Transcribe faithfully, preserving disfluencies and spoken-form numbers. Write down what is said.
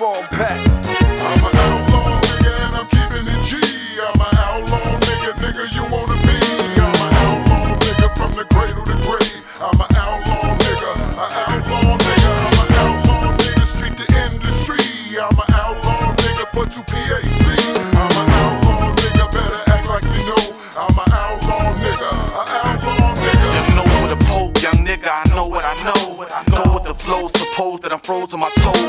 fall back. I'm an outlaw nigga and I'm keeping it G. I'm an outlaw nigga, nigga you wanna be. I'm an outlaw nigga from the cradle to grave. I'm an outlaw nigga, an outlaw nigga. I'm an outlaw nigga, street to industry. I'm an outlaw nigga for two P A C. I'm an outlaw nigga, better act like you know. I'm an outlaw nigga, an outlaw nigga. You know what a poke, young nigga, I know what I know. Know what the flow's supposed that I'm froze on my toes.